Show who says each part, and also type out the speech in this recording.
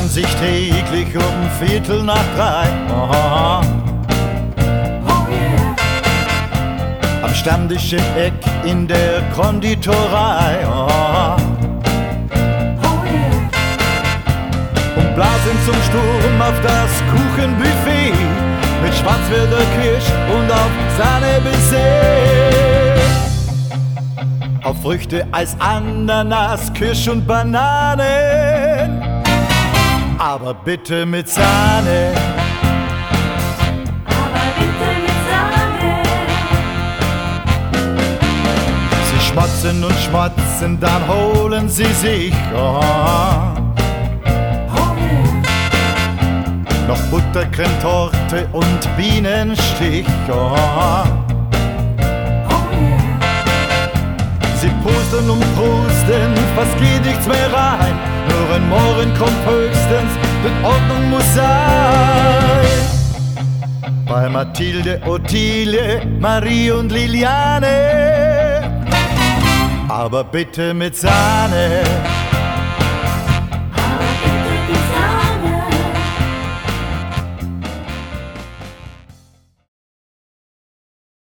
Speaker 1: treffen sich täglich um 2:15. Oh,
Speaker 2: yeah.
Speaker 1: Am Stammtisch im Eck in der Konditorei.
Speaker 2: Oh, yeah.
Speaker 1: Und blasen zum Sturm auf das Kuchenbuffet mit Schwarzwälder Kirsch und auf Sahne Baiser. Auf Früchte, Eis, Ananas, Kirsch und Bananen, aber bitte mit Sahne.
Speaker 2: Aber bitte mit Sahne.
Speaker 1: Sie schmotzen und schmotzen, dann holen sie sich noch Buttercreme-Torte und Bienenstich. Sie pusten und prusten, fast geht nichts mehr rein. Nur ein Morgen kommt höchstens, denn Ordnung muss sein. Bei Mathilde, Ottilie, Marie und Liliane, aber bitte mit Sahne.